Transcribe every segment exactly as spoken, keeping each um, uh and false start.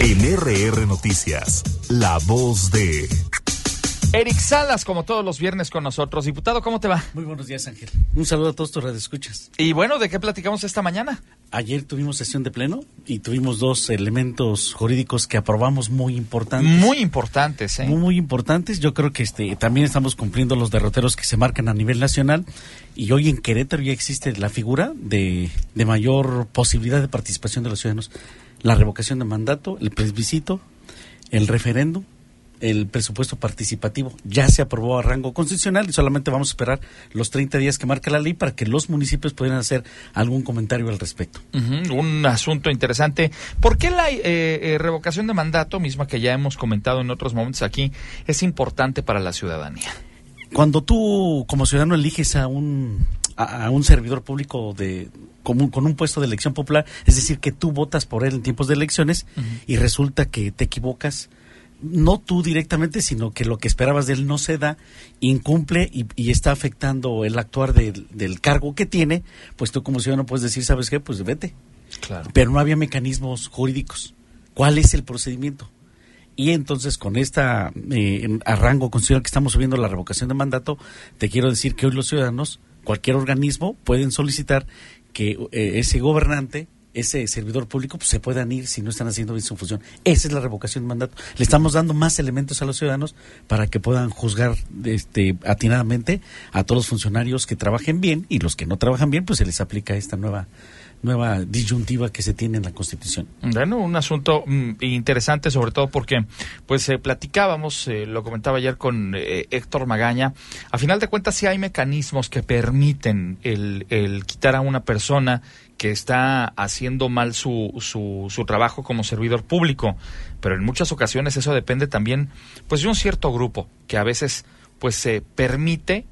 En R R Noticias, la voz de... Eric Salas, como todos los viernes con nosotros. Diputado, ¿cómo te va? Muy buenos días, Ángel. Un saludo a todos tus radioescuchas. Y bueno, ¿de qué platicamos esta mañana? Ayer tuvimos sesión de pleno y tuvimos dos elementos jurídicos que aprobamos muy importantes. Muy importantes, ¿eh? Muy, muy importantes. Yo creo que este también estamos cumpliendo los derroteros que se marcan a nivel nacional. Y hoy en Querétaro ya existe la figura de, de mayor posibilidad de participación de los ciudadanos. La revocación de mandato, el plebiscito, el referéndum, el presupuesto participativo ya se aprobó a rango constitucional y solamente vamos a esperar los treinta días que marca la ley para que los municipios puedan hacer algún comentario al respecto. Uh-huh, un asunto interesante. ¿Por qué la eh, eh, revocación de mandato, misma que ya hemos comentado en otros momentos aquí, es importante para la ciudadanía? Cuando tú como ciudadano eliges a un a, a un servidor público de con un, con un puesto de elección popular, es decir, que tú votas por él en tiempos de elecciones, uh-huh, y resulta que te equivocas, no tú directamente, sino que lo que esperabas de él no se da, incumple y, y está afectando el actuar del, del cargo que tiene, pues tú como ciudadano puedes decir, ¿sabes qué? Pues vete. Claro. Pero no había mecanismos jurídicos. ¿Cuál es el procedimiento? Y entonces con esta eh, a rango constitucional que estamos subiendo la revocación de mandato, te quiero decir que hoy los ciudadanos, cualquier organismo, pueden solicitar que eh, ese gobernante, ese servidor público, pues se puedan ir si no están haciendo bien su función. Esa es la revocación de mandato. Le estamos dando más elementos a los ciudadanos para que puedan juzgar este atinadamente a todos los funcionarios que trabajen bien, y los que no trabajan bien, pues se les aplica esta nueva nueva disyuntiva que se tiene en la Constitución. Bueno, un asunto mm, interesante, sobre todo porque pues eh, platicábamos, eh, lo comentaba ayer con eh, Héctor Magaña, a final de cuentas sí hay mecanismos que permiten el, el quitar a una persona que está haciendo mal su, su, su trabajo como servidor público, pero en muchas ocasiones eso depende también pues de un cierto grupo que a veces pues se eh, permite,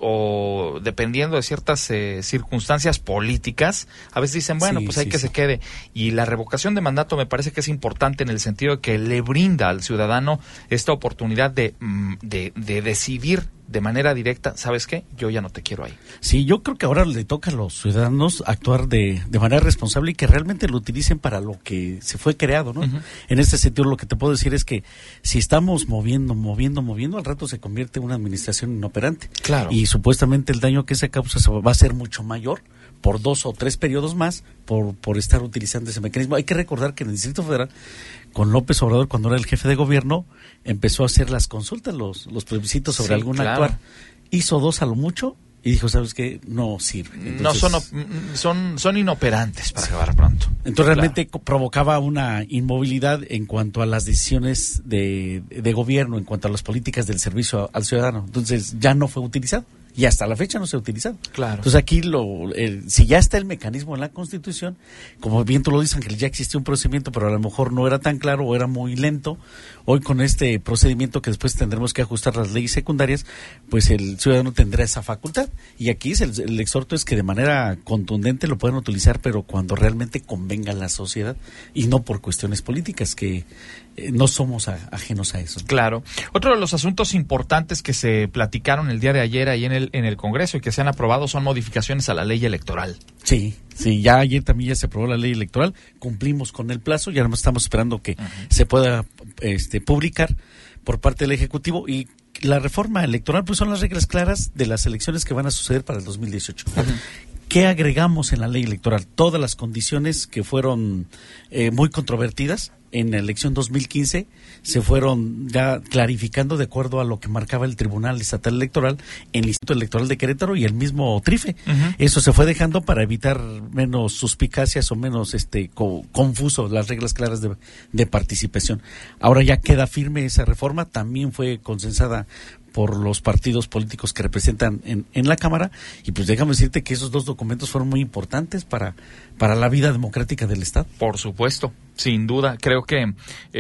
o dependiendo de ciertas eh, circunstancias políticas, a veces dicen, bueno, sí, pues hay sí, que sí. se quede. Y la revocación de mandato me parece que es importante en el sentido de que le brinda al ciudadano esta oportunidad de, de, de decidir de manera directa, ¿sabes qué? Yo ya no te quiero ahí. Sí, yo creo que ahora le toca a los ciudadanos actuar de, de manera responsable y que realmente lo utilicen para lo que se fue creado, ¿no? Uh-huh. En este sentido, lo que te puedo decir es que si estamos moviendo, moviendo, moviendo, al rato se convierte en una administración inoperante. Claro. Y supuestamente el daño que se causa va a ser mucho mayor por dos o tres periodos más por, por estar utilizando ese mecanismo. Hay que recordar que en el Distrito Federal, con López Obrador, cuando era el jefe de gobierno, empezó a hacer las consultas, los, los plebiscitos sobre sí, algún claro. actuar. Hizo dos a lo mucho y dijo, ¿sabes qué? No sirve. Entonces, no son, son son inoperantes para acabar pronto. Entonces realmente claro. provocaba una inmovilidad en cuanto a las decisiones de, de gobierno, en cuanto a las políticas del servicio al ciudadano. Entonces ya no fue utilizado. Y hasta la fecha no se ha utilizado. Claro. Entonces aquí, lo, el, si ya está el mecanismo en la Constitución, como bien tú lo dices, Ángel, ya existía un procedimiento, pero a lo mejor no era tan claro o era muy lento. Hoy con este procedimiento que después tendremos que ajustar las leyes secundarias, pues el ciudadano tendrá esa facultad. Y aquí es el, el exhorto es que de manera contundente lo puedan utilizar, pero cuando realmente convenga a la sociedad y no por cuestiones políticas, que eh, no somos a, ajenos a eso. Claro. Otro de los asuntos importantes que se platicaron el día de ayer ahí en el en el Congreso y que se han aprobado son modificaciones a la ley electoral. Sí, sí, ya ayer también ya se aprobó la ley electoral, cumplimos con el plazo, ya estamos esperando que uh-huh. se pueda este, publicar por parte del Ejecutivo, y la reforma electoral pues son las reglas claras de las elecciones que van a suceder para el dos mil dieciocho. Uh-huh. ¿Qué agregamos en la ley electoral? Todas las condiciones que fueron eh, muy controvertidas en la elección dos mil quince se fueron ya clarificando de acuerdo a lo que marcaba el Tribunal Estatal Electoral, el Instituto Electoral de Querétaro y el mismo TRIFE. Uh-huh. Eso se fue dejando para evitar menos suspicacias o menos este co- confuso las reglas claras de, de participación. Ahora ya queda firme esa reforma, también fue consensada por los partidos políticos que representan en, en la Cámara, y pues déjame decirte que esos dos documentos fueron muy importantes para, para la vida democrática del Estado. Por supuesto, sin duda. Creo que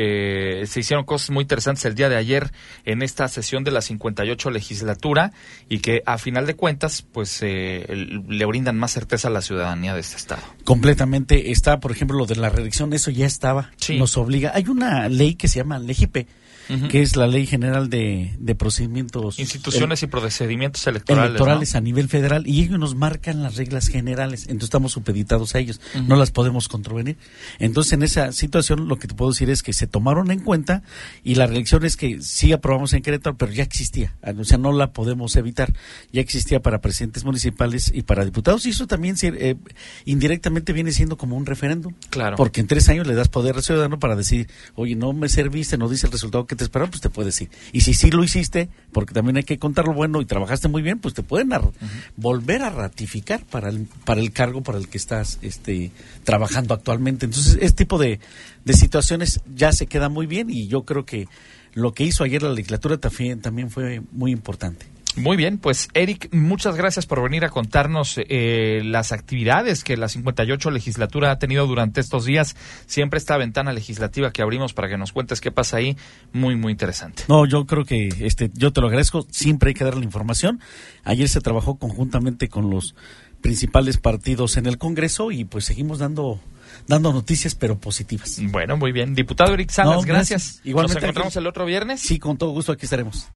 eh, se hicieron cosas muy interesantes el día de ayer en esta sesión de la cincuenta y ocho legislatura, y que a final de cuentas pues eh, le brindan más certeza a la ciudadanía de este Estado. Completamente. Está, por ejemplo, lo de la reelección, eso ya estaba, sí. Nos obliga. Hay una ley que se llama LEGIPE, Uh-huh. que es la Ley General de, de Procedimientos... Instituciones el, y Procedimientos Electorales. Electorales, ¿no? A nivel federal, y ellos nos marcan las reglas generales, entonces estamos supeditados a ellos, uh-huh. no las podemos contravenir. Entonces, en esa esta situación, lo que te puedo decir es que se tomaron en cuenta y la reelección es que sí aprobamos en Querétaro, pero ya existía, o sea, no la podemos evitar, ya existía para presidentes municipales y para diputados, y eso también eh, indirectamente viene siendo como un referéndum, claro, porque en tres años le das poder al ciudadano para decir, oye, no me serviste, no dice el resultado que te esperaban, pues te puedes ir, y si sí lo hiciste, porque también hay que contar lo bueno y trabajaste muy bien, pues te pueden ar- uh-huh. volver a ratificar para el, para el cargo para el que estás este, trabajando actualmente. Entonces, este tipo de, de situaciones ya se queda muy bien y yo creo que lo que hizo ayer la legislatura también, también fue muy importante. Muy bien, pues Eric, muchas gracias por venir a contarnos eh, las actividades que la cincuenta y ocho legislatura ha tenido durante estos días. Siempre esta ventana legislativa que abrimos para que nos cuentes qué pasa ahí, muy, muy interesante. No, yo creo que este, yo te lo agradezco, siempre hay que dar la información. Ayer se trabajó conjuntamente con los principales partidos en el Congreso y pues seguimos dando dando noticias pero positivas. Bueno, muy bien. Diputado Eric Salas, no, gracias. gracias. Igualmente. ¿Nos encontramos aquí el otro viernes? Sí, con todo gusto aquí estaremos.